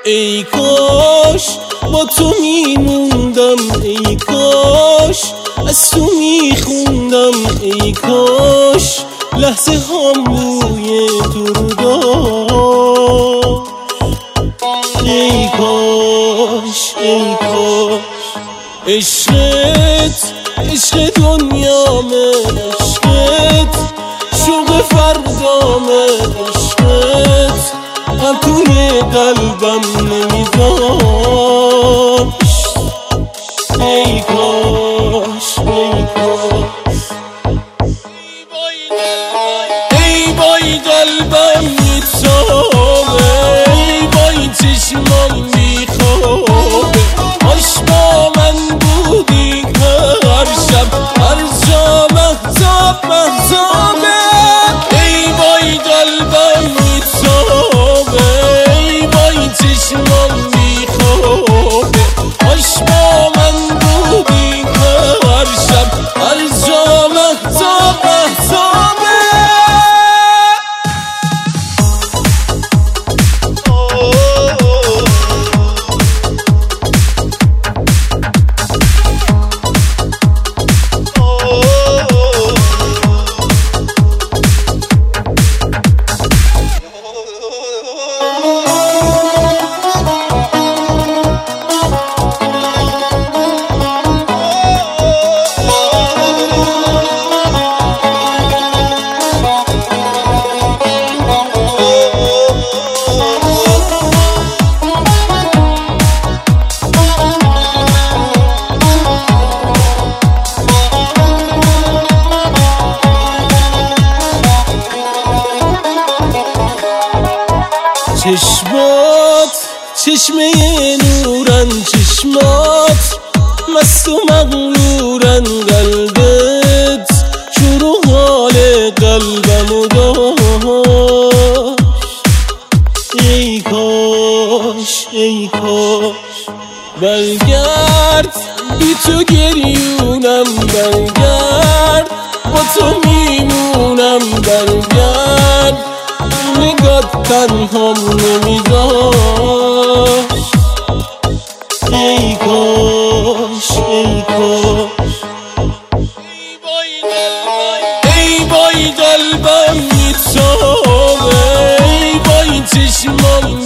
ای کاش با تو میموندم، ای کاش از تو میخوندم، ای کاش لحظه هم روی تو رو داشت. ای کاش ای کاش عشقت عشق دنیامه، عشقت شوق فردامه، عشقت هم توی قلبم نمیذاشت. ای کاش ای کاش ای بای قلبم میتابه، ای بای چشمام میخوابه، کاش با من بودی هر شب هر جا مهتاب مهتابه. ای بای قلبم میتابه، ای بای چشمام میخوابه، کاش با من بودی هر شب هر جا مهتاب مهتابه. چشمات چشمه نورن، چشمات مست و مغرورن، قلبت شروع حال قلبمو داشت. ای کاش ای کاش برگرد بی تو گریونم، برگرد با تو میمونم، برگرد نگات تنهام نمیذاشت. ای کاش ای کاش ای بای قلبم میتابه، ای بای چشمام